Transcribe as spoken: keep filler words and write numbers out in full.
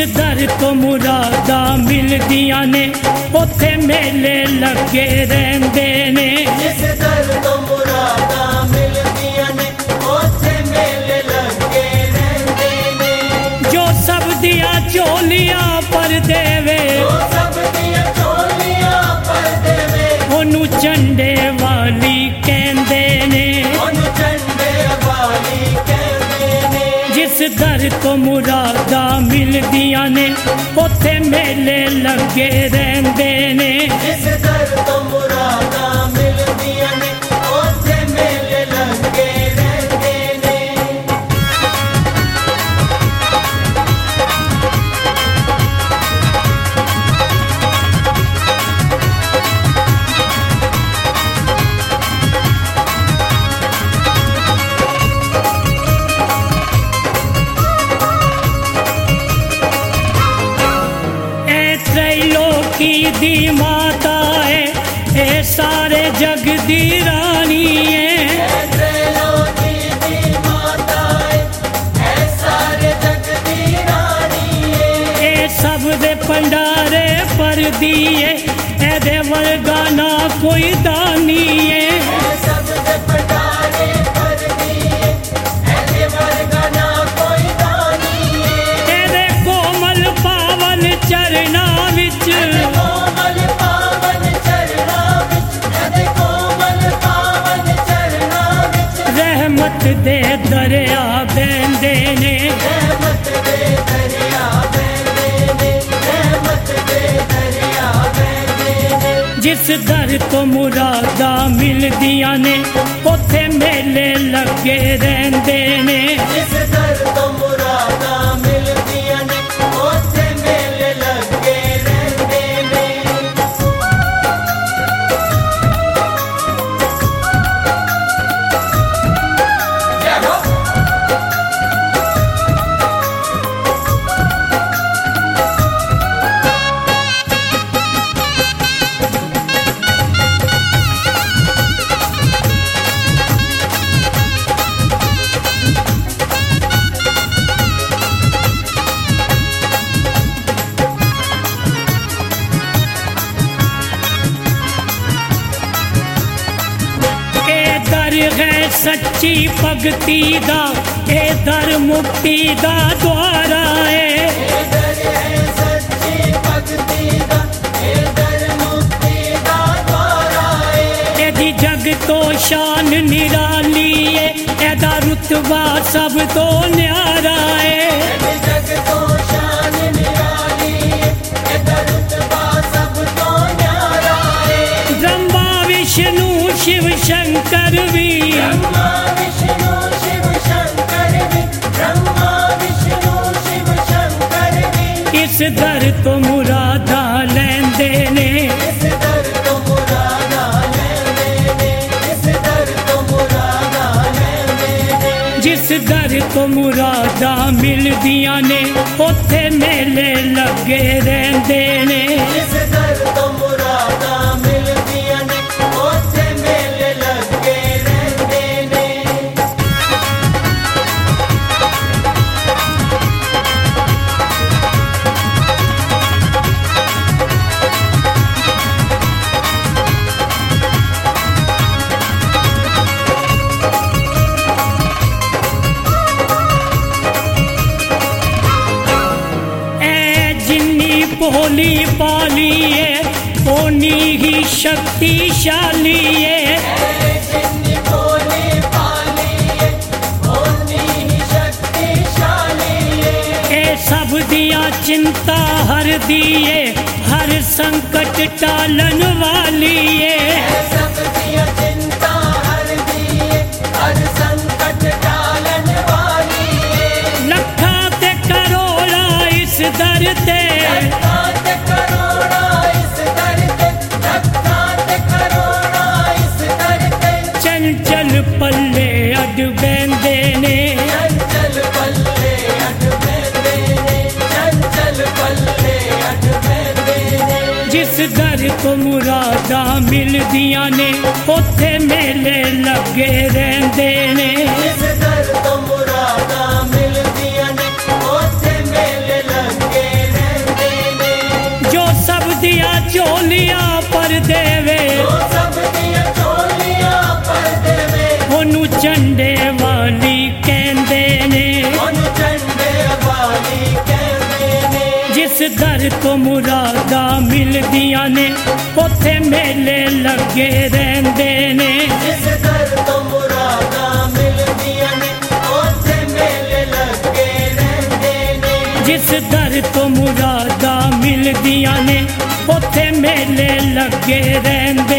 दर तो मुरादा मिलदियां ने उत्थे मेले लगे रहंदे ने। जिस दर तो मुरादा मिलदियां ने उत्थे मेले लगे रहंदे ने। जो सब दिया झोलियां पर देवे, जो सब दिया झोलियां पर देवे, ओनू झंडे वाली कहंदे ने। ओनू झंडे वाली कहंदे ने। जिस दर तो मुरादा मिलदियां ने उत्थे मेले लगे रहंदे ने। जिस दर तो मुरादा मिलदियां ने उत्थे मेले लगे रहंदे ने। त्रैलोकी दी माता है, ए सारे जग दी रानी है। त्रैलोकी दी माता है, ए सारे जग दी रानी है। ए सब दे भंडारे पर दिए, एदे वर्गा ना कोई दानी है। ए सब दे भंडारे पर दिए, एदे वर्गा ना कोई दानी है। एदे कोमल पावन चरना विच, कोमल पावन चरना विच, एदे कोमल पावन चरना विच, रहमत दे दरिया बहंदे ने। रहमत दे दरिया बहंदे ने। रहमत दे दरिया बहंदे ने। जिस दर तो मुरादा मिलदियां ने उत्थे मेले लगे रहंदे ने। जिस दर तो मुरादा मिलदियां ने उत्थे मेले लगे रहंदे ने। जय हो। ए दर है सच्ची भगती दा, ए दर मुक्ति दा द्वारा है। ए दर है सच्ची भगती दा, ए दर मुक्ति दा द्वारा है। एदी जग तो शान निराली है, एदा रुतबा सब तो न्यारा है। ए जग तो शान निराली है, एदा रुतबा सब तो न्यारा है। ब्रह्मा विष्णु शिव शंकर भी, ब्रह्मा विष्णु शिव शंकर भी, ब्रह्मा विष्णु शिव शंकर भी, इस दर तो मुरादा लैंदे ने। इस दर तो मुरादा लैंदे ने। इस दर तो मुरादा लैंदे ने। जिस दर तो मुरादा मिलदियां ने उत्थे मेले लगे रहंदे ने। जिस दर तो मुरादा मिलदियां ने उत्थे मेले लगे रहंदे ने। ए जिन्नी भोली पाली है, ओनी ही शक्तिशाली है। जिन्नी भोली पाली है, ओनी ही शक्तिशाली है। ए सब दिया चिंता हर दिए, हर संकट टालन वाली है। सब दिया चिंता हर दिए, हर संकट टालन वाली है। लखा ते करोड़ा इस दर ते, लखा ते करोड़ा इस दर ते, लखा ते करोड़ा इस दर ते, चंचल पल्ले अड बहंदे ने। चंचल पल्ले अड बहंदे ने। चंचल पल्ले अड बहंदे ने। जिस दर तो मुरादा मिलदियां ने उत्थे मेले लगे रहंदे ने। जिस दर तो मुरादा मिलदियां ने उत्थे मेले लगे ਮੁਰਾਦਾਂ ਮਿਲਦੀਆਂ ਨੇ ਉੱਥੇ ਮੇਲੇ ਲੱਗੇ ਰਹਿੰਦੇ ਨੇ ਜਿਸ ਦਰ ਤੋਂ ਮੁਰਾਦਾਂ ਮਿਲਦੀਆਂ ਨੇ ਉੱਥੇ ਮੇਲੇ ਲੱਗੇ ਰਹਿੰਦੇ ਨੇ ਜਿਸ ਦਰ ਤੋਂ ਮੁਰਾਦਾਂ ਮਿਲਦੀਆਂ ਨੇ ਉੱਥੇ ਮੇਲੇ ਲੱਗੇ ਰਹਿੰਦੇ